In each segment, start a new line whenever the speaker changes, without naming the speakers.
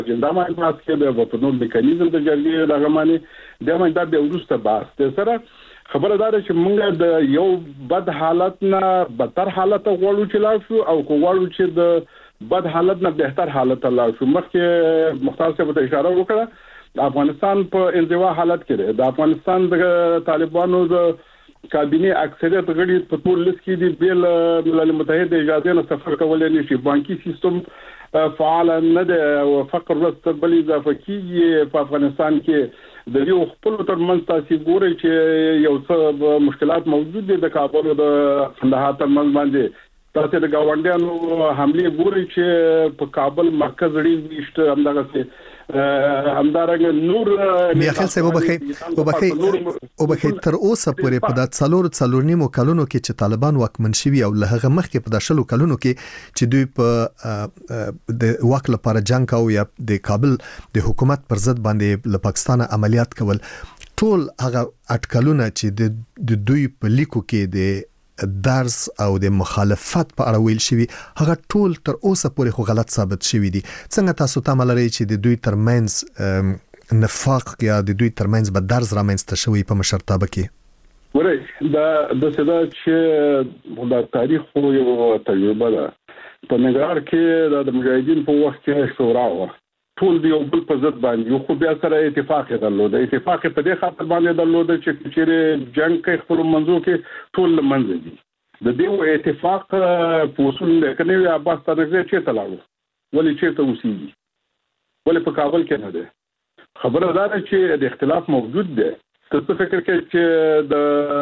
دا معلومات کې د وټونو میکانیزم د جرګې دغه معنی د دا د ورسته بحث سره خبره ده چې موږ د یو بد حالت نه بدتر حالت غواړو چې لا شو او غواړو چې د بد حالت نه بهتر حالت لا شو. مخکې مختار صاحب ته اشاره وکړه د افغانستان په انزوا حالت کې د افغانستان د طالبانو د کابینه اکثریت غړي په ټول لیست کې دي بل ملل متحد اجازه نه سفر کولای نشي. بانکي سیستم فعال نه ده او فقر رستبل اضافه کیږي په افغانستان کې د یو خپل ترمنځ تاسو ګورئ چې یو څه مشکلات موجود دي د کابل او د کندهار ترمنځ باندې تاسو د گاونډیانو حمله ګورئ چې په کابل مرکز لري وشته همدغه څه همدارنګ نور
میاخیل صاحب وبخیر تر اوسه پورې په د څلور نیمو کلونو کې چې طالبان واکمن شوي او له هغه مخکې په د شلو کلونو کې چې دوی په د واک لپاره جنگ کاوه یا د کابل د حکومت پر ضد باندې له پاکستان عملیات کول ټول هغه اټکلونه چې د دوی په لیکو کې د درس او د مخالفت په اړه ویل شوی هغه ټول تر اوسه پورې خو غلط ثابت شوی دي. څنګه تاسو ته ملري چې د دوی ترمنځ نفاق یا د دوی ترمنځ به درز رامنځته شوی په مشرتابه کې؟
ورې د صدا چې د تاریخ یو تجربه ده په نګار کې د مجاهدین په وخت کې شورا و ټول دی یو بل په ضد باندې یو خو بیا سره اتفاق درلود. اتفاق په دې خاطر باندې درلود چې چیرې جنگ کې خپل منځو کې ټول منځ دي د دې اتفاق په اصول کې نه عباس ترغه چې تلاو ولې چې ته وسیږي ولې په کابل کې نه ده خبره ده چې د اختلاف موجود ده. تاسو فکر کوئ چې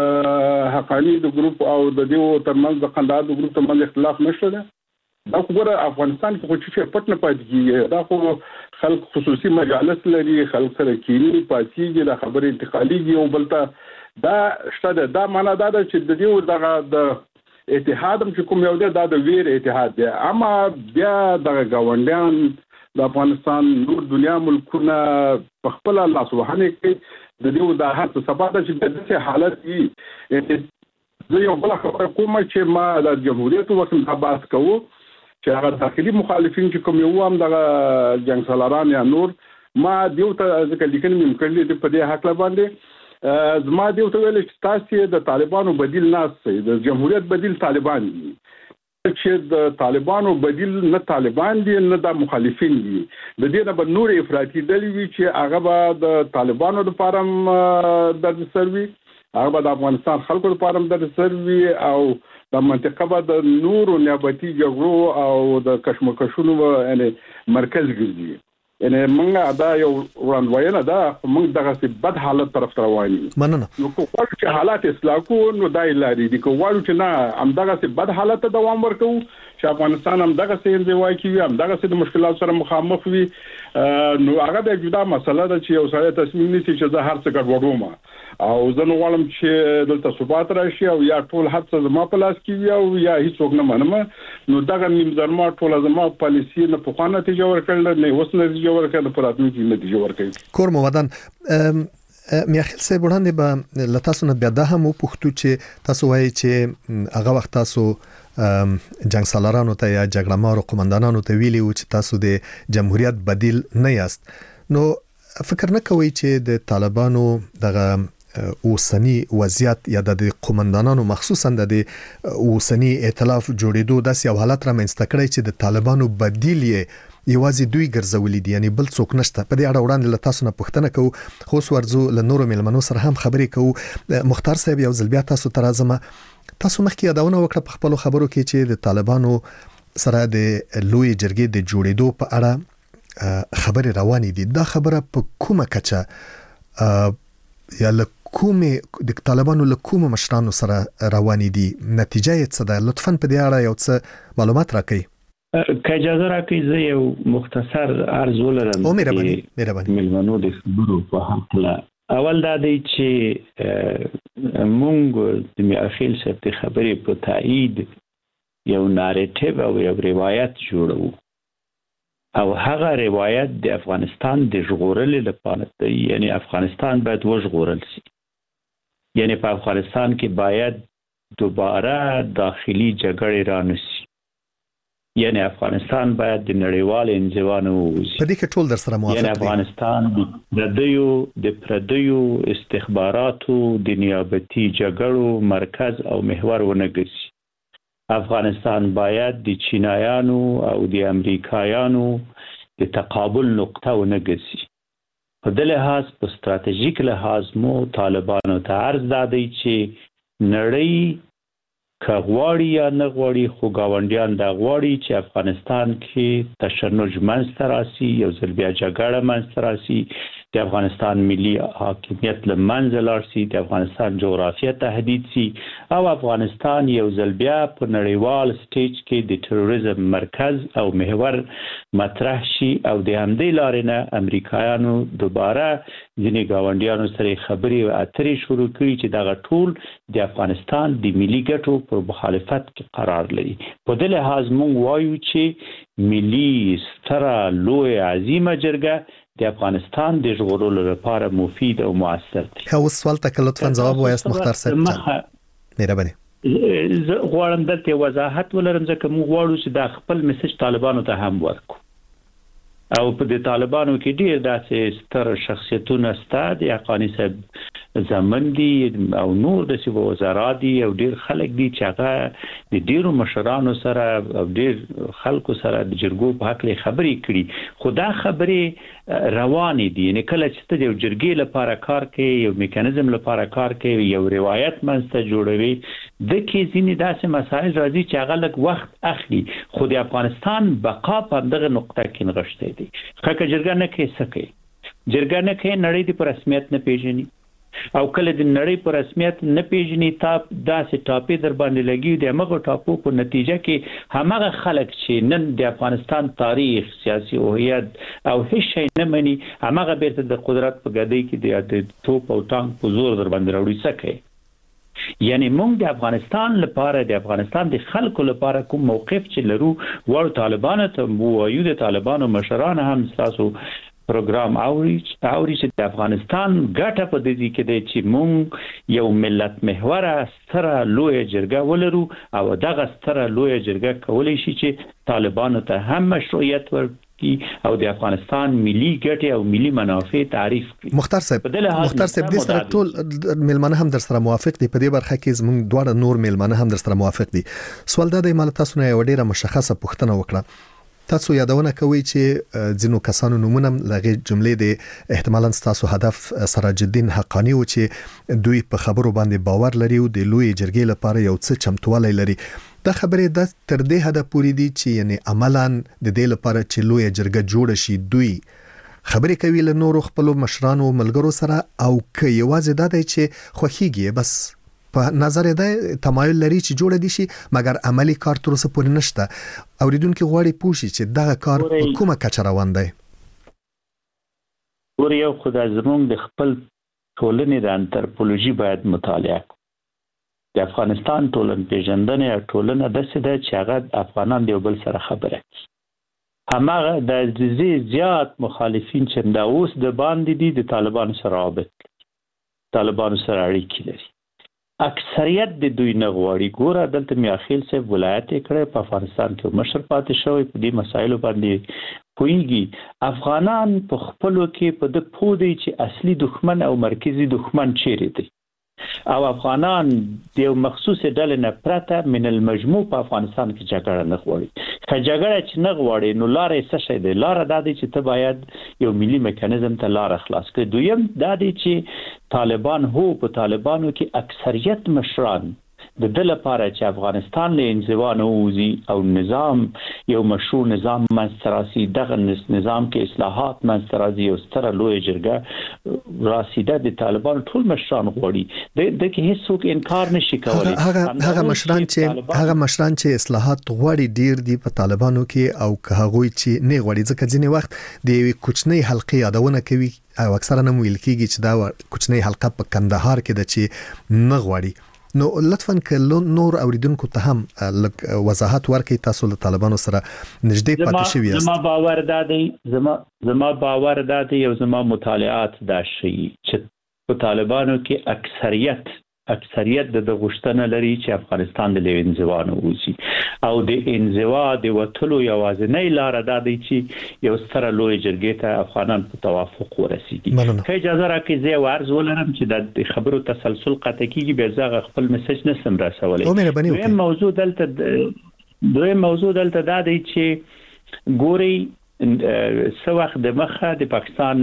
د حقانی د ګروپ او د دې ترمنځ د قندهار د ګروپ ترمنځ اختلاف نشته ده؟ دا خو ګوره افغانستان کې چې پټ نه پاتې کیږي دا خو خلک خصوصي مجالس لري خلک سره کینی پاتېږي د خبرې انتقالي او بلته دا شته دا معنا دا چې د دې دغه د اتحاد چې کوم یو دا د ویر اتحاد دی اما بیا د گاونډیان د افغانستان نور دنیا ملکونه په خپل الله سبحانه کې د دې د هر څه سبا چې د دې حالت یې زه یو بل خبره کوم چې ما د جمهوریت وکیل عباس کوو چې هغه داخلي مخالفین چې کوم یو هم د جنگ سالاران یا نور ما دیو ته ځکه لیکنې مې کړلې په دې حق باندې زما دیو ته ویل چې تاسو د طالبانو بدیل نه سي د جمهوریت بدیل طالبان دي چې د طالبانو بدیل نه طالبان دي نه د مخالفین دي د دې نه به نور افراطي ډلې وي چې هغه به د طالبانو لپاره د سروي هغه به د افغانستان خلکو لپاره د سروي او د منطقه به د نورو نیابتي جګړو او د کشمکشونو یعنی مرکز ګرځي. یعنی موږ دا یو وړاندوینه ده موږ دغه بد حالت طرف روان یو.
مننه.
نو کوم چې حالات اصلاح کو نو دای لري دي کوم چې نه هم دغه بد حالت ته دوام ورکو چې افغانستان هم دغه څه انځوای کوي هم دغه څه د مشکلات سره مخامخ وي نو هغه د جدا مسله ده چې یو سړی تصمیم نیسي چې زه هر څه ګډوډوم او زه نو غواړم چې دلته ثبات راشي او یا ټول هر څه زما په لاس کې وي او یا هیڅوک نه منم نو دغه نیم درما ټول زما پالیسي نه په خوانه نتیجه ورکړل نه اوس نتیجه ورکړل په راتلونکي نتیجه ورکړي.
کور مودان میاخیل صاحب وړاندې به لتاسو نه بیا د هم پوښتو چې تاسو وایي چې هغه وخت تاسو جنگ سالارانو ته یا جګړه مارو قومندانانو ته ویلي و چې تاسو د جمهوریت بدیل نه یاست نو فکر نه کوئ چې د طالبانو دغه اوسنی وضعیت یا د قومندانانو مخصوصا د اوسنی ائتلاف جوړېدو داسې یو حالت را منځته کړی چې د طالبانو بدیل یې یوازې دوی ګرځولې دي یعنی بل څوک نشته. په دې اړه وړاندې له تاسو نه پوښتنه کوو خو ورزو له نورو ملمنو سره هم خبرې کوو. مختار صاحب یو ځل بیا تاسو ته راځم. تاسو مخکې یادونه وکړه په خپل خبرو کې چې د طالبانو سره د لوی جرګې د جوړېدو په اړه خبرې روانې دي. دا خبره په کومه کچه یا کومه د طالبانو له کومه مشرانو سره روانې دي نتیجه یې څه ده؟ لطفاً په دې اړه یو څه معلومات راکړئ.
که اجازه راکړئ زه یو مختصر عرض ولرم.
مهرباني.
ملمنو د خبرو په حق اول دا دی چې مونږ د میاخیل صاحب د خبرې په تایید یو ناریټیو او یو روایت جوړو او هغه روایت د افغانستان د ژغورلو لپاره دی یعنی افغانستان باید وژغورل شي یعنی په افغانستان کې باید دوباره داخلي جګړې رانشي یعنی افغانستان باید د نړیوال انزوا نه ووځي.
په دې کې ټول در سره موافق دي.
یعنی افغانستان د پردیو استخباراتو د نیابتي جګړو مرکز او محور ونه ګرځي. افغانستان باید د چینایانو او د امریکایانو د تقابل نقطه ونه ګرځي. په دې لحاظ په ستراتیژیک لحاظ مو طالبانو ته عرض دادی چې نړۍ که غواړي یا نه غواړي خو ګاونډیان دا غواړي چې افغانستان کې تشنج منځته راسي، یو ځل بیا جګړه منځته راسي، د افغانستان ملي حاکمیت له منځه لاړ شي، د افغانستان جغرافیه تهدید شي او افغانستان یو ځل بیا په نړیوال سټیج کې د تروریزم مرکز او محور مطرح شي او د همدې لارې نه امریکایانو دوباره ځینې ګاونډیانو سره خبرې او اترې شروع کړي چې دغه ټول د افغانستان د ملي ګټو په مخالفت کې قرار لري. په دې لحاظ موږ وایو چې ملي ستره لوی عظیمه جرګه د افغانستان د ژغورلو لپاره مفید او مؤثر دی.
اوس سوال ته لطفا ځواب وایاست مختار صاحب. مهرباني.
زه غواړم دلته وضاحت ولرم ځکه موږ غواړو چې دا خپل میسج طالبانو ته هم ورکړو. او په د طالبانو کې ډیر داسې ستر شخصیتونه سته، د حقانی صاحب زمن دي او نور د سی وزرا دي او ډیر خلک دي چې هغه د ډیرو مشرانو سره او ډیر خلکو سره د جرګو په حق لري خبرې کړي. خو دا خبرې روانې دي، یعنی کله چې ته د جرګې لپاره کار کوي، یو میکانیزم لپاره کار کوي، یو روایت منځته جوړوي، د کې ځینې داسې مسایل راځي چې هغه لږ وخت اخلي. خو د افغانستان بقا په دغه نقطه کې نغښتې دي. خکه جرګه نه کوي سکه جرګه نه کوي، نړۍ د پر رسمیت نه پیژني او کله د نړۍ پر رسمیت نه پیژني تا داسې ټاپې در باندې لګي. د هغه ټاپو په نتیجه کې همغه خلک چې نن د افغانستان تاریخ، سیاسي هویت او هیڅ شی نه مني، همغه بیرته د قدرت په ګدۍ کې د توپ او ټانک په زور در باندې راوړي سکه. یعنی موږ د افغانستان لپاره، د افغانستان د خلکو لپاره کوم موقف چې لرو ور طالبانو ته وایو. د طالبانو مشران هم تاسو پروګرام اوري چې د افغانستان ګټه په دې کې دی چې موږ یو ملت محوره ستره لوی جرګه ولرو او دغه ستره لوی جرګه کولای شي چې طالبانو ته هم مشروعیت ورکړي او د افغانستان ملي ګټې او ملي منافع تعریف کړي.
مختار صاحب دې سره ټول ملمنه هم در سره موافق دي. په دې برخه کې زموږ دواړه نور ملمنه هم در سره موافق دي. سوال دا دی مال تاسو نه ډیره مشخصه پوښتنه وکړه. تاسو یادونه کوي چې ځینو کسانو نومونه لغه جملې د احتمالاً تاسو هدف سراج الدین حقانی و چې دوی په خبرو باندې باور لري او د لوی جرګې لپاره یو څه چمتووالی لري. دا خبره د تر دې حد پورې دي چې یعنی عملاً د دې لپاره چې لوی جرګه جوړ شي دوی خبرې کوي له نورو خپل مشرانو ملګرو سره او که یوازې دا دی چې خوخیږي بس په نظر ده تمایل لري چې جوړ دي شي مګر عملی کار تر اوسه پورې نشته. اوریدونکو غواړي پوښي چې دا کار په کومه کچه روان دی.
ور یو خدای زموږ د خپل ټولنې د انتروپولوژي باید مطالعه کړو. د افغانستان ټولن پیژندنه او ټولنه د څه د چې هغه افغانان دی بل سره خبره کوي. همغه د زیات مخالفین چې دا اوس د باندې دي د طالبانو سره رابط، طالبانو سره اړیکې لري. اکثریت د دوی نه غواړي. ګوره دلته میاخیل صاحب ولایت کړي په افغانستان کې مشر پاتې شوی، په دې مسایلو باندې پوهیږي. افغانان په خپلو کې په د پودي چې اصلي دښمن او مرکزی دښمن چیرې دی او افغانان د یو مخصوص ډلې نه پرته من المجموع په افغانستان کې جګړه نه غواړي. که جګړه چې نه غواړي نو لارې څه شي دی؟ لار دا دی چې ته باید یو ملي میکانیزم ته لار خلاص کړي. دویم دا دی چې طالبان په طالبانو کې اکثریت مشران د دل لپاره چې افغانستان له انزوا نه وځي او نظام یو مشروع نظام منځراسي، دغه نظام کې اصلاحات منځراسي او ستره لوی جرګه راسیده د طالبان ټول مشران غواړي. د کې هیڅوک انکار نشي کولای.
هغه مشران چې اصلاحات غواړي ډیر دي په طالبانو کې او که هغه چې نه غواړي ځکه ځینې وخت د یوې کوچنۍ حلقې یادونه کوي او اکثرا نه ویل کېږي چې دا کوچنۍ حلقه په کندهار کې ده چې نه غواړي. نو لطفاً که نور اوریدونکو ته هم وضاحت ورکړئ تاسو له طالبانو سره نږدې پاتې شوي یاست.
زما باور دا دی او زما مطالعات دا شي چې په طالبانو کې اکثریت اکثریت د غوښتنه لري چې افغانستان د انزوا نه وځي او د انزوا د وټلو یوازینۍ لار دا دی چې یو ستره لوی جرګې ته افغانان په توافق ورسیږي. که اجازه راکړئ زه عرض ولرم چې د خبرو تسلسل قطع کیږي به زه خپل میسج نسم رسولای. دویم موضوع دلته دا دی چې ګوري څو وخت د مخه د پاکستان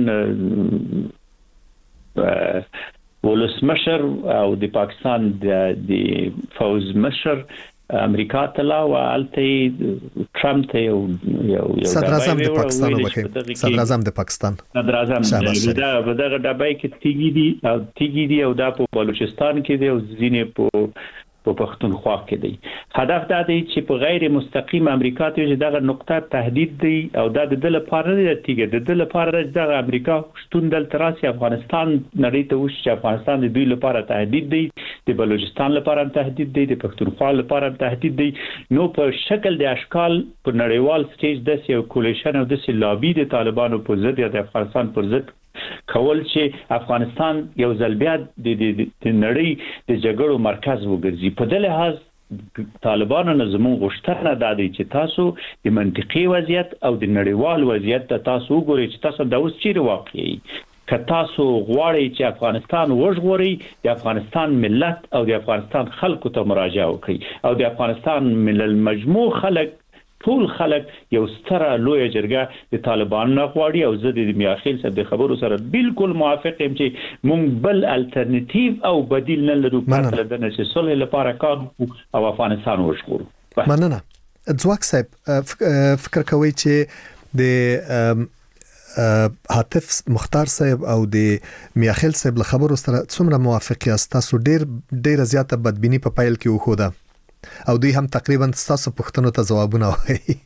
ولسمشر او د پاکستان د فوز مشر امریکا ته لا والته ټرمپ ته یو
صدر اعظم د پاکستان وکړي صدر اعظم د پاکستان
دغه ډبای کې تیګي دي او دا په بلوچستان کې دي او ځینې په پښتونخوا کې دی. هدف دا دی چې په غیر مستقیم امریکا ته چې دغه نقطه تهدید دی او دا د لپاره دی چې د لپاره د امریکا شتون دل تراسي افغانستان نړۍ ته وشي چې افغانستان د دوی لپاره تهدید دی، د بلوچستان لپاره تهدید دی، د پښتونخوا لپاره تهدید دی. نو په شکل د اشکال په نړیوال سټیج د یو کولیشن او د لابي د طالبانو په ضد یا د افغانستان پر ضد کول چې افغانستان یو ځل بیا د نړۍ د جګړو مرکز وګرځي. په دې لحاظ طالبانو نظمون غوښتنه دا دی چې تاسو د منطقي وضعیت او د نړیوال وضعیت ته تاسو وګورئ چې تاسو د اوس چیرې واقعي که تاسو غواړئ چې افغانستان وژغورئ د افغانستان ملت او د افغانستان خلکو ته مراجعه وکړئ او د افغانستان ملل مجموع خلک ټول خلک یو ستره لوی جرګه د طالبان نه غواړي او زه د میاخیل صاحب د خبرو سره بالکل موافق یم چې مونږ بل الټرنیټیو او بدیل نه لرو پرته له دې چې صلح لپاره کار او افغانستان وژغورو.
مننه. ځواک صاحب فکر کوي چې د عاطف مختار صاحب او د میاخیل صاحب له خبرو سره څومره موافق یاست؟ تاسو ډیر زیاته بدبینی په پایل کې وخوده او دوی هم تقریبا تاسو پوښتنو ته ځوابونه وایي.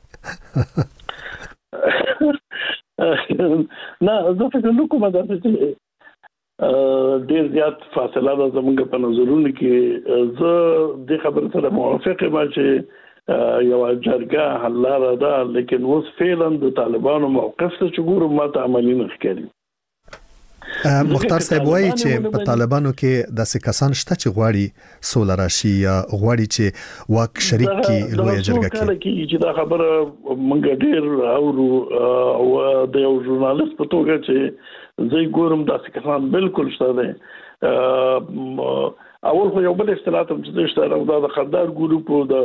نه زه فکر نه کوم دا چې ډیر زیات فاصله ده زموږ په نظرونو کې. زه د خبرو سره موافق یم چې یو جرګه حل لاره ده، لیکن اوس فعلا د طالبانو موقف ته چې ګورم ماته عملي نه ښکاري.
مختار صاحب وایي چې په طالبانو کې داسې کسان شته چې غواړي سوله راشي یا غواړي چې واک شریک کړي لوی جرګه کې
چې دا خبره مونږ ډېر او د یو ژورنالیست په توګه چې زه ګورم داسې کسان بالکل شته دي. اول خو یو بل اصطلاح هم چې شته دا د خدار ګروپ د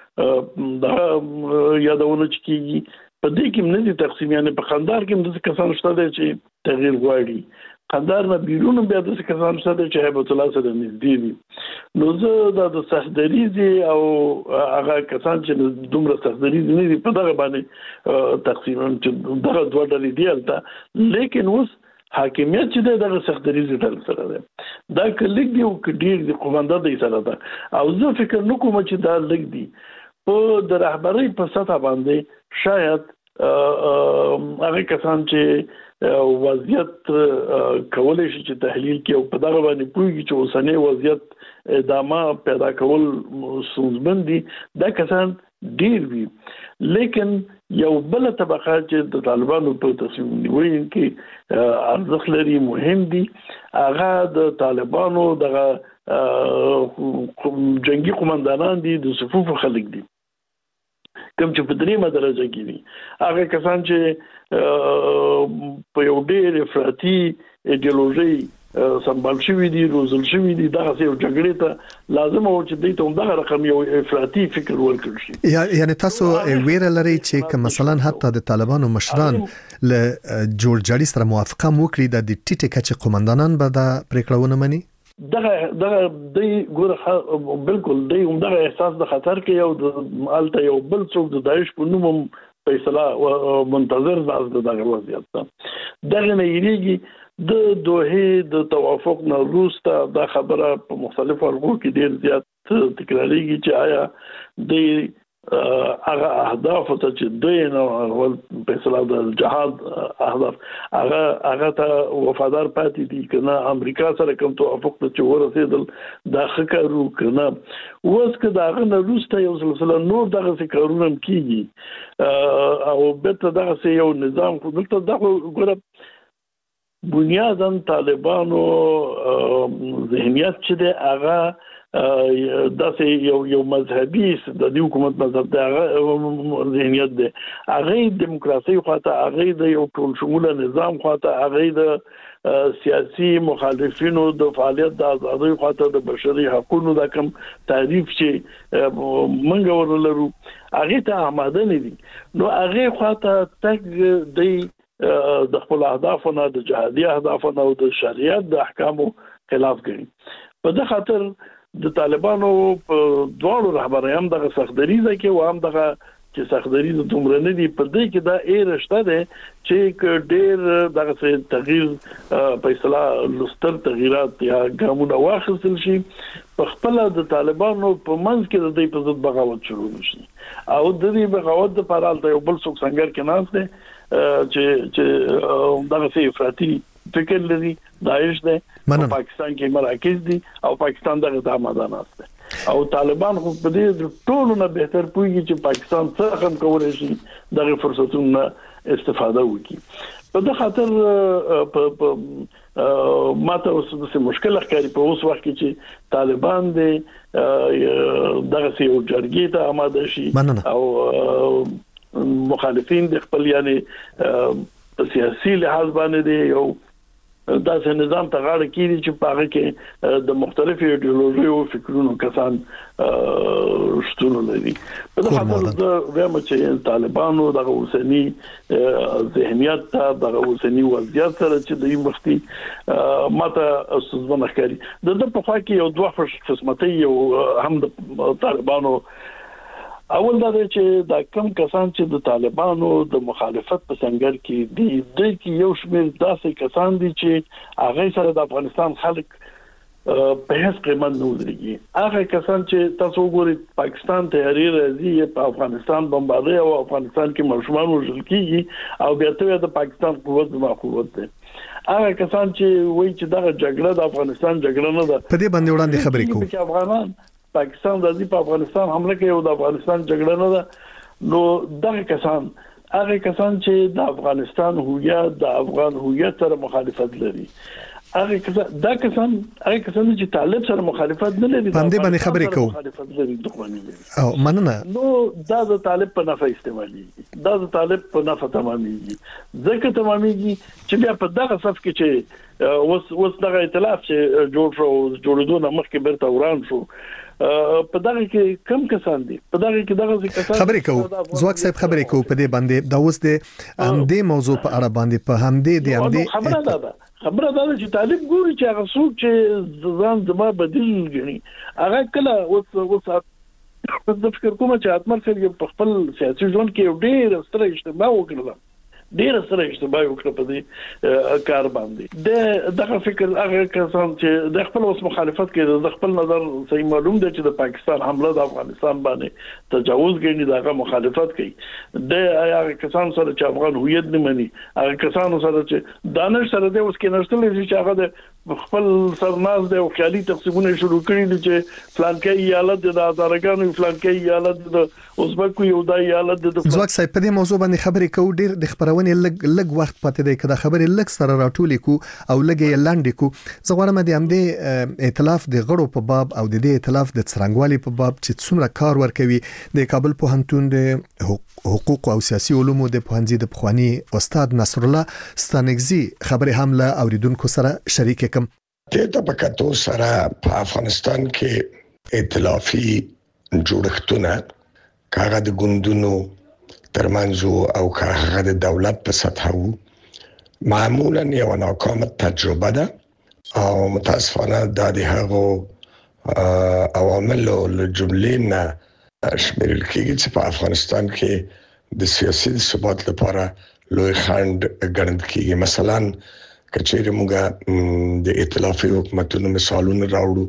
یادونه کیږي په دې کې نه دي تقسیم، یعنی په خندار کې هم د کسان شته دي چې تغییر غواړي. خندار نه بیرون بیا د کسان شته دي چې هیبت الله سره نږدې دي. نو زه د سختدریزي او هغه کسان چې دومره سختدریزي نه دي په دغه باندې تقسیم چې دغه دوه ډلې دي البته، لیکن اوس حاکمیت چې دغه سختدریزي ډول سره ده دا کلیک دی او ډیر د قومنده دی سره ده. او زه فکر نه کوم چې دا لګ دی په د رهبرۍ په سطح باندې شاید هغه کسان چې وضعیت کولای شي چې تحلیل کوي او په دغه باندې پوهیږي چې اوسنۍ وضعیت ادامه پیدا کول ستونزمن دي، دا کسان ډیر وي. لیکن یو بل طبقه چې د طالبانو په تصمیم نیولو کې ارزښت لري مهم دي، هغه د طالبانو دغه جنگي قومندانان دي، د صفوف خلک دي کوم چې په دریمه درجه کې دي. هغه کسان چې په یو ډېر افراطي ایډیولوژي سمبال شوی دي، روزل شوی دي، دغه یو جګړې ته لازم و چې دوی ته دغه رقم یو افراطي فکر ورکړل شي.
یعنی تاسو ویره لري چې مثلا حتی د طالبانو مشران له جورج جالی سره موافقه وکړي د ټیټه کچې قومندانان به د پریکړونه مني؟
دغه دی ګوره بالکل دی دغه احساس د خطر کې یو د الته یو بل څوک د داعش په نوم فیصله منتظر دغه وضعیت ته دغه نه یریږي د دوه د توافق نه وروسته دا خبره په مختلفو ورغو کې ډیر زیات تکراریږي چې آیا د هغه اهداف ته چې دوی نه ول فیصله د جهاد اهداف هغه ته وفادار پاتې دي کنه امریکا سره کوم توافق ته چې ورسېدل دا خکارو کنه اوس که دا غن روسته یو سلسله نور دغه کارونه کیږي او به ته دغه یو نظام خو دلته دغه ګوره بنیاداً طالبانو ذهنیت چې د هغه داسې یو مذهبي د دې حکومت مذهب د ذهنیت دی، هغه دیموکراسي خواته، هغه د یو ټول شموله نظام خواته، هغه د سیاسي مخالفینو د فعالیت د آزادۍ خواته، د بشري حقوقو د کم تعریف چې منګ ورلرو هغه ته آماده نه دي. نو هغه خواته تک دی د خپل اهدافونو، د جهادي اهدافونو او د شریعت د احکامو خلاف کوي. په دغه خاطر د طالبانو په دواړو رهبران دغه سختدریزه کې و هم دغه چې سختدریزه دومره نه دي، په دې کې دا رشته ده چې ډېر دغه تغییر په اصطلاح لستر تغیرات یا ګامونه واخیستل شي، په خپل د طالبانو په منځ کې د دې په ضد بغاوت شروع شي او د دې بغاوت لپاره د یو بل څوک څنګه کې ناس ده چې دغه سي افراطي فکر لري، داعش ده، پاکستان کې مراکز دي او پاکستان دغه د آمدان است او طالبان خو په دې ټولو نه بهتر پوهیږي چې پاکستان څنګه هم کولای شي دغه فرصتونو استفاده وکړي. په دغه خاطر ماته اوس د مشکل ښکاري په اوس وخت کې چې طالبان دغه یو جرګې ته آماده شي او مخالفین د خپل یعنی سیاسي لحاظ باندې دی یو داسې نظام ته غاړه کیږي چې په هغه کې د مختلفو ایډیولوژي او فکرونو کسان شتون لري. په دغه خاطر د وایم چې طالبانو دغه اوسنی ذهنیت ته دغه اوسنی وضعیت سره چې د مفتي ماته سوزونه ښکاري د په خوا کې یو دوه قسمتي یو هم د طالبانو اول دا چې دا کم کسان چې د طالبانو د مخالفت په څنګه کې دي د کې یو شمېر داسې کسان دي چې هغه سره د افغانستان خلک په هیڅ قیمت نه ودرېږي. هغه کسان چې تاسو وګورئ پاکستان تیاری راځي په افغانستان بمباري او افغانستان کې مشمول وژل کیږي او بیا ته د پاکستان قوت ما قوت ده. هغه کسان چې وایي چې دا جګړه د افغانستان جګړه نه ده،
په دې باندې وړاندې خبرې کوي
چې افغانان پاکستان د دې په افغانستان حمله کوي او د افغانستان جګړه نه ده. نو دغه کسان هغه کسان چې د افغانستان هویت د افغان هویت سره مخالفت لري، هغه کسان چې طالب سره مخالفت نه لري،
باندې خبرې کوي مخالفت لري، دښمني لري او مننه.
نو دا د طالب په نفع استعمالي، دا د طالب په نفع تماميږي، ځکه تماميږي چې بیا په دغه صف کې چې وس دغه ائتلاف چې جوړېدو نه مخکې برته وران شو، په دغه کې کم کسان دي، په دغه کې دغه کسان
خبرې کوو زواک صاحب خبرې کوو په دې باندې دا اوس د همدې موضوع په اړه باندې په همدې
خبره ده چې طالب ګوري چې هغه څوک چې ځان زما بدیل غني هغه کله اوس د فکر کوم چې اتمر سره په خپل سیاسي ژوند کې ډېر ستر اشتباه وکړل، ډېر سره اشتباه وکړه په دې کار باندې. دغه فکر هغه کسان چې د خپل اوس مخالفت کوي د خپل نظر صحیح معلوم دی چې د پاکستان حمله د افغانستان باندې تجاوز کوي، دغه مخالفت کوي. د هغه کسان سره چې افغان هویت نه مني، هغه کسان سره چې دانش سره د اوس کې نشته چې هغه د خپل سرناز د خیالي تقسیمونه شروع کړي دي چې فلانکې ایالت د آزارګانو، فلانکې ایالت د ازبکو، یو د ایالت د
زواک صاحب په دې موضوع باندې خبرې کوو. ډېر د خبرونې لږ وخت پاتې دی، کله خبرې لږ سره راټولې کو او لږ لاندې کو. زه غواړم د همدې ائتلاف د غړو په باب او د دې ائتلاف د څرنګوالي په باب چې څومره کار ورکوي د کابل پوهنتون د حقوق او سیاسي علومو د پوهنځي د پخوانی استاد نصر الله ستانګزي خبرې هم له اوریدونکو سره شریک کوم.
ته په کتو سره په افغانستان کې ائتلافي جوړښتونه کاغه د ګوندونو ترمنځ او کاغه د دولت په سطح معمولا یو ناکامه تجربه ده او متاسفانه د هغو عواملو له جملې نه شمیرل کېږي چې په افغانستان کې د سیاسي ثبات لپاره لوی خنډ ګڼل کېږي. مثلا کچېرې موږ د ائتلافي حکومتونو مثالونه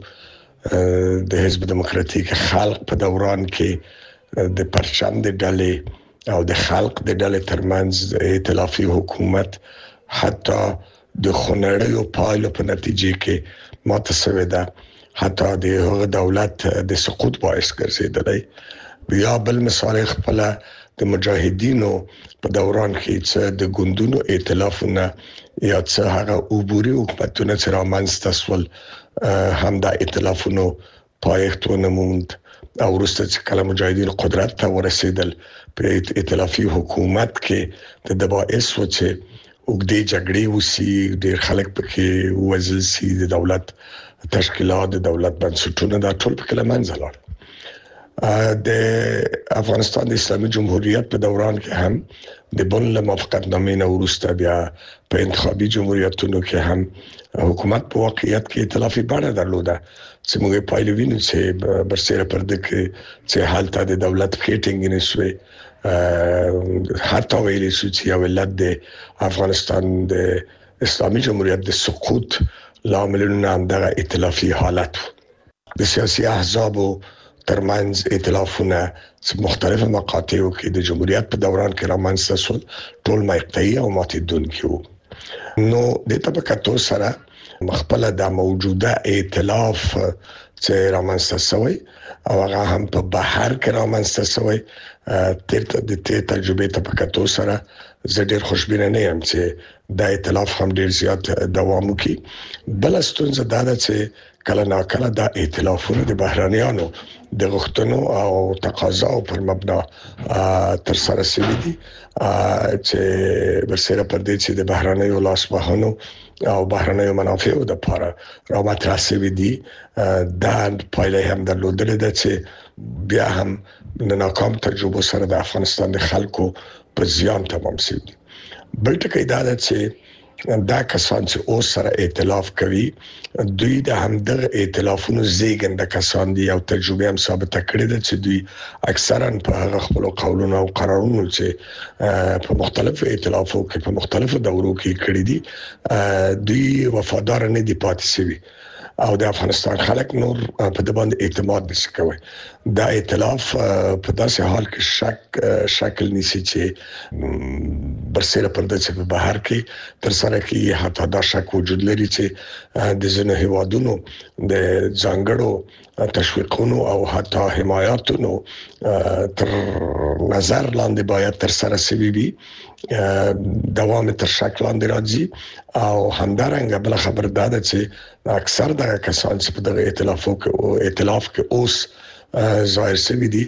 راوړو، د حزب دموکراتیک خلق په دوران کې د پرچم د ډلې او د خلق د ډلې ترمنځ ائتلافي حکومت حتی د خنړیو پایلو په نتیجه کې ماته شوې ده، حتی د هغه دولت د سقوط باعث ګرځیدلی. بیا بل مثال خپل د مجاهدینو په دوران کې چې د ګوندونو ائتلافونه یا څه هغه عبوري حکومتونه چې رامنځته شول هم د ائتلافونو پایښت ونموند او وروسته چې کله مجاهدین قدرت ته ورسېدل په ائتلافي حکومت کې د دبائس و چې وګړي جګړې وسی ډېر خلک پکې وزل سي د دولت تشکیلات د دولت بنسټونه دا ټول په کله منځ لاړ. د افغانستان د اسلامي جمهوریت په دوران کې هم د بن له موافقتنامې نه وروسته بیا په انتخابي جمهوریتونو کې هم حکومت په واقعیت کې ائتلافي بڼه درلوده چې موږ پایلې وینو چې برسېره پرده کې چې حالت د دولت خېټینګ نشوي حتی ویلې شو چې یو علت د افغانستان د اسلامي جمهوریت د سقوط لاملونه هم دغه ائتلافي حالت د سیاسي احزابو ترمنځ ائتلافونه مختلفه مقاطعو کې د جمهوریت په دوران کې رامنځته شول ټول مقطعي او ماتیدونکي وو. نو د طبقاتو سره مخبله د موجوده ائتلاف چې رامنځته شوی او هغه هم په بهر کې رامنځته شوی د تجربه طبقاتو سره زه ډېر خوشبینه نه یم چې د ائتلاف هم ډېر زیات دوام وکړي. بل ستونزه دا ده چې کله ناکله د ائتلافونو د بهرانيانو د غوښتنو او تقاضاو پر مبنا تر سره شوي دي چې برسېره پر دې چې د بهرانيو لاسوهنو او بهرانيو منافعو د لپاره رامطرح شوي دي دا پایله هم درلودلې ده چې بیا هم د ناکام تجربو سره د افغانستان د خلکو په زیان تمام شوي دي. بل ټکی دا ده چې دا کسان چې اوس سره ائتلاف کوي دوی د همدغه ائتلافونو زیږنده کسان دي او تجربه هم ثابته کړې ده چې دوی اکثرا په هغه خپل قولونو او قرارونو چې په مختلفو ائتلافو کې په مختلفو دورو کې کړې دي دوی وفادار نه دي پاتې شوي او د افغانستان خلک نور په دې باندې اعتماد نشي کوي. دا ائتلاف په داسې حال کې شکل نیسي چې برسېره پرده چې په بهر کې تر سره کې حتی دا شک وجود لري چې د ځینو هیوادونو د ځانګړو تشویقونو او حتی حمایتونو تر نظر لاندې باید تر سره شوي وي دوام تر شک لاندې راځي او همدارنګه بل خبر دا ده چې اکثر دغه کسان چې په دغه ائتلاف کې اوس ظاهر شوي دي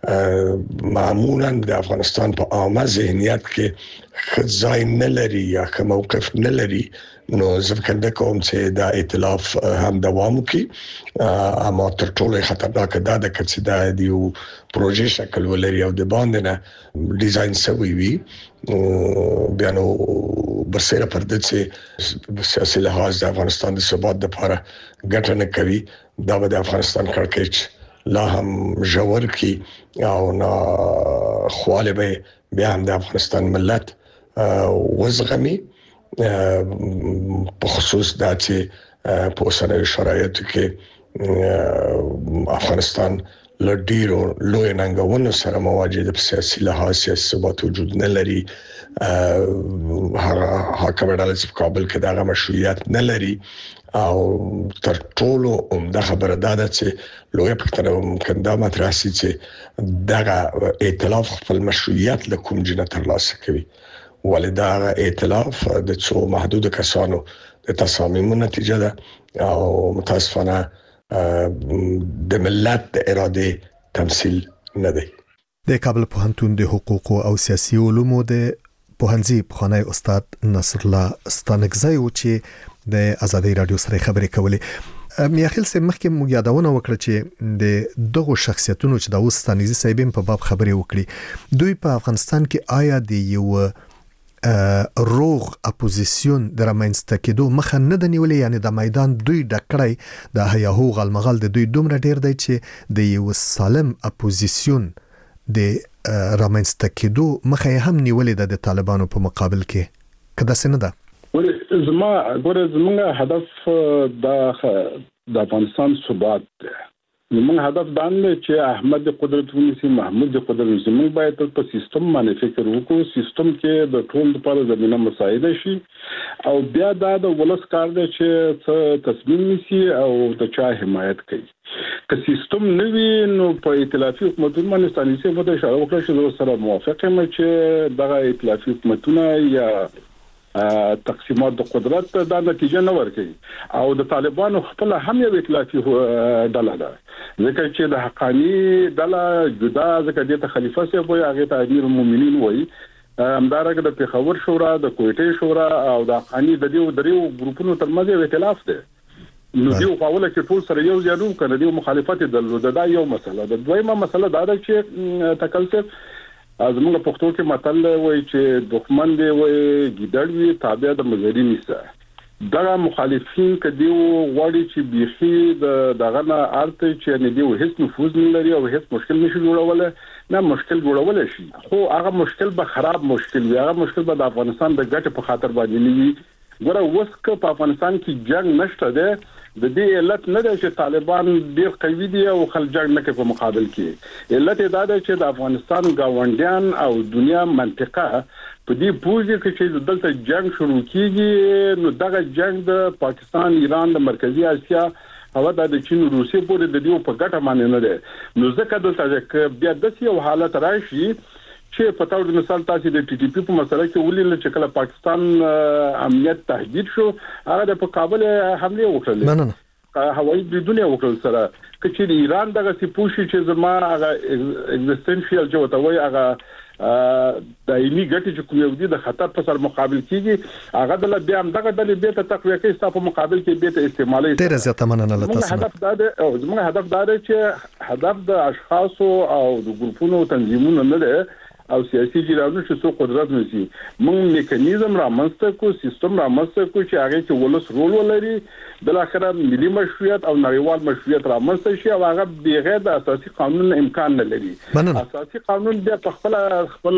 معمولا د افغانستان په عامه ذهنیت کې ځای نه لري یا موقف نه لري. نو زه فکر کوم چې دا ائتلاف هم دوام وکړي اما تر ټولو خطرناک دا ده چې دا د یو پروژې شکل ولري او د باندې نه ډیزاین شوی وي بیا نو برسېره پرده چې سیاسي لحاظ د افغانستان د ثبات لپاره ګټه نه کوي دا به د افغانستان کړکېچ لا هم ژور کی او نه خواله به بیا هم د افغانستان ملت وزغمي په خصوص دا چې په اوسنیو شرایطو کې افغانستان لډیرو لوی ننګونو سره مواجه د سیاسي لحاظ سیاسي ثبات وجود نه لري حاکم ډله په کابل کې دغه مشروعیت نه لري او تر ټولو عمده خبره دا ده چې لوی پښتنه ممکن دا مطرح شي چې دغه ائتلاف خپل مشروعیت له کوم جنه ترلاسه کوي ولدا ائتلاف د څو محدود کسانو د تصامیمو نتیجه ده او متاسفانه د ملت د اراده تمثيل نه دی.
د کابل پوهنتون د حقوق او سیاسي علومو د پوهنځي پخوانی استاد نصر الله ستانکزی و چې د آزادۍ رادیو سره خبرې کولې. میاخیل سم مخکې موږ یادونه وکړه چې د دغه شخصیتونو چې د اوستانیزي صاحبین په باب خبرې وکړي دوی په افغانستان کې آیا د یو روغ اپوزیسیون د رامنځته کېدو مخه نه د نیولې یعنی د میدان دوی ډکړی د هیاهو غلمغل د دوی دومره ډیر دی چې د یو سالم اپوزیسیون د رامنځته کېدو مخه هم نیولې د طالبانو په مقابل کې کدا څنګه ده
زموږ هدف د افغانستان ثبات دی. زموږ هدف دا نه چې احمد قدرت ونیسي محمود قدرت زموږ باید په سیستم باندې فکر وکړو سیستم کې د ټول لپاره زمينه مساعده شي او بیا دا د ولس کار دی چې تصمیم نیسي او د چا حمایت کوي. که سیستم نوی نو په ائتلافي حکومتونو باندې ستانیسي په اشاره وکړه چې سره موافق یم چې دغه ائتلافي حکومتونه یا تقسیمات د قدرت د نتیجه نه ورکړي او د طالبانو خپل هم یو ائتلافي ډله ده ځکه چې د حقانی ډله جدا ځکه د خلیفہ صاحب وي هغه ته امیر المؤمنین وي همدارنګه د پیښور شورا د کوټې شورا او د حقانی د دریو ګروپونو ترمنځ یو ائتلاف ده نو دیو قواله کې ټول سره یو ځانو کنه دیو مخالفت درلوده دا یو مسله ده دویمه مسله دا ده چې تکلف زموږ پښتو کې متل وایي چې دښمن دی وایي ګیدړ وي تابع د مزري نشه دا مخالفین کدیو غواړي چې بيخي دغه نه ارته چې نه دیو هیڅ نفوذ نه لري او هیڅ مشکل نشي جوړولای نه مشکل جوړولای شي خو هغه مشکل به خراب مشکل وي هغه مشکل به د افغانستان د ګټ په خاطر باندې نه وي ګوره وسکه په افغانستان کې جنگ نشته ده د دې علت نه ده چې طالبان ډېر قوي دي او خلک جنگ نه کوي په مقابل کې علت دا ده چې د افغانستان گاونډیان او دنیا منطقه په دې پوزي کې چې دلته جنگ شروع کیږي نو دغه جنگ د پاکستان ایران د مرکزی اسیا او د چین روسي پورې د دې په ګټه باندې نه ده نو ځکه دلته بیا د یو حالت راشي چې په تاسو مثال تاسو د ټي ټي پی په مسله کې ولې چې کله پاکستان امنیت تهدید شو هغه په کابل حمله وکړه نه هوایي بریدونه وکړل سره چې ایران دغه سپوشي چې زما هغه ایگزیستنشل چې وتوي هغه دایمي ګټه چې کوم یو دي د خطر په سر مقابل کیږي هغه د بیا هم دغه د بیت تقویه کې ستاسو په مقابل کې بیت استعمالي
ډیر زیاته مننه لته
هدف دا دی او زموږ هدف دا دی چې هدف د اشخاصو او د ګروپونو تنظیمونو نه دی او سیاسي جریانونو چې څو قدرت نشي موږ میکانیزم رامنځته کو سیستم رامنځته کو چې هغه کې ولس رول ولري بل اخر ملي مشروعیت او نړیوال مشروعیت رامنځته شي او هغه بغیر د اساسي قانون امکان نه لري اساسي قانون بیا خپل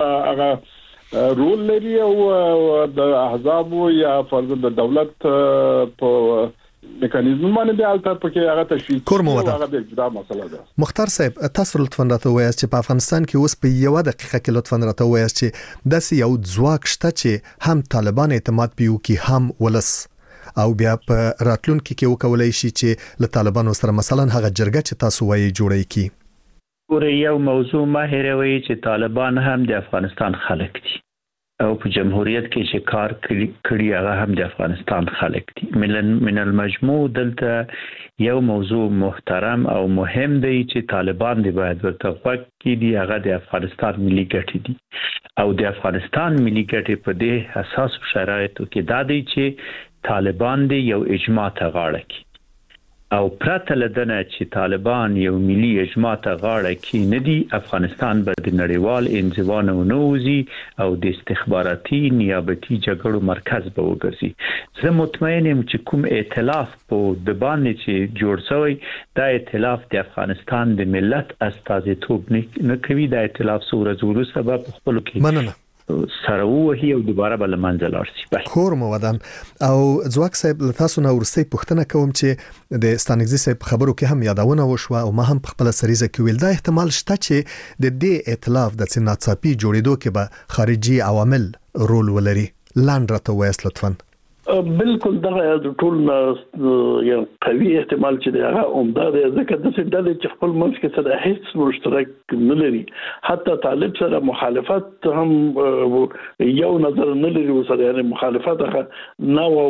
هغه رول لري او د احزاب یا فرض د دولت په میکانیزم باندې د الټر پکې هغه تشریح هغه د جدا مسله ده
مختار صاحب تاسو لطفا راته وایاست چې په افغانستان کې اوس په یو دقیقه کې لطفا راته وایاست چې د یو ځواک شته چې هم طالبان اعتماد پیو کې هم ولس او بیا په راتلونکي کې وکولای شي چې له طالبانو سره مثلا هغه جرګه چې تاسو وایي جوړی کی
ګوره یو موضوع ما هیروي چې طالبان هم د افغانستان خلک دي او په جمهوریت کې چې کار کړی هغه هم د افغانستان خلک دي من المجموع دلته یو موضوع محترم او مهم دی چې طالبان دی باید ورته وخت کې دی هغه د افغانستان ملي ګټې دي او د افغانستان ملي ګټې په دې حساس شرایطو کې دا دی چې طالبان دی یو اجماع ته غاړه کوي او پرته لدنه چې طالبان یو ملي اجماع ته غاړه کوي نه دی افغانستان به د نړیوال انزوا نه ونوځي او د استخباراتي نیابتي جګړو مرکز به وګرځي زه مطمئن یم چې کوم ائتلاف په د باندې چې جوړ شوی دا ائتلاف د افغانستان د ملت استازیتوب نه کوي دا ائتلاف سورج وروسته به خپل کې
مننه
سره وهي او دوباره بل منځل ارسي
خور مو ودان او ځواک صاحب تاسو نو ورسته پوښتنه کوم چې د ستانګزي صاحب خبرو کې هم یادونه وشوه او ما هم خپل سریزه کې ویل دا احتمال شته چې د دې ائتلاف د سناتساپي جوړېدو کې به خارجي عوامل رول ولري لاندې راته وایس لطفا
بالکل دا ټول یو قوي احتمال چې دا عمده دی ځکه د څه ډلې چې خپل منځ کې سره هیڅ مشترک نه لري حتی طالب سره مخالفت هم یو نظر نه لري سره یعنی مخالفت نه او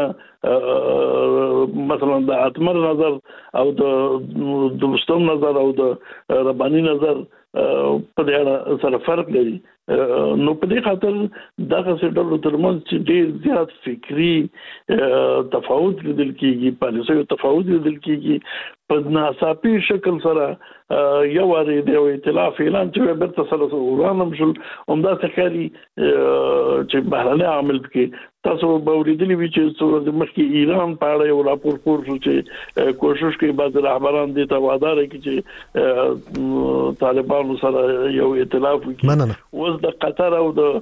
بڼه مثلا د اتمر نظر او د دوستم نظر او د رباني نظر په دې اړه سره فرق لري نو په دې خاطر دغه څه ډول ترمنځ چې ډېر زیات فکری تفاوت لیدل کیږي پالیسي تفاوت لیدل کیږي په ناڅاپي شکل سره یو وری د ائتلاف اعلان چې برته سره ورانم شول همدا څخاري چې بهرنی عامل کې تاسو به ورېدلی وی چې څو مخکې ایران په اړه یو راپور خور شو چې کوشش کوي بعض رهبران دې ته وعده لري چې طالبانو سره یو ائتلاف وکړي اوس د قطر او د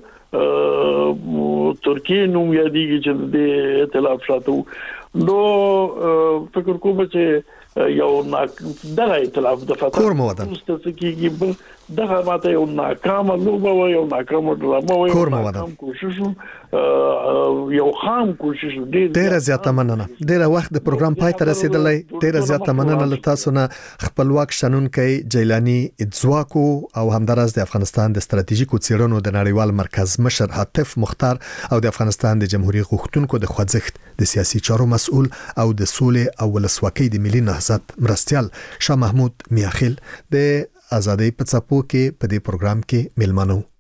ترکیه نوم یادېږي چې د ائتلاف شاتو نو فکر کوم چې یو دغه ائتلاف د فتح
کور مو ودان
مستسکیږي دغه ماته یو ناکامه لوبه و یو ناکامه ډرامه و یو ناکام کوشش یو خام کوشش
ډیره زیاته مننه. ډیره وخت د پروګرام پای ته رسیدلې. ډیره زیاته مننه له تاسو نه خپلواک شنونکي جیلانی ادزواکو او همدارس د افغانستان د ستراتیژیکو څېړنو د نړیوال مرکز مشر عاطف مختار او د افغانستان د جمهوریت غوښتونکو د خوځښت د سیاسي چارو مسؤل او د سولې او ولسواکۍ د ملي نهضت مرستيال شاه محمود میاخیل د ازادۍ په څپو کې په دې پروګرام کې ملمنو.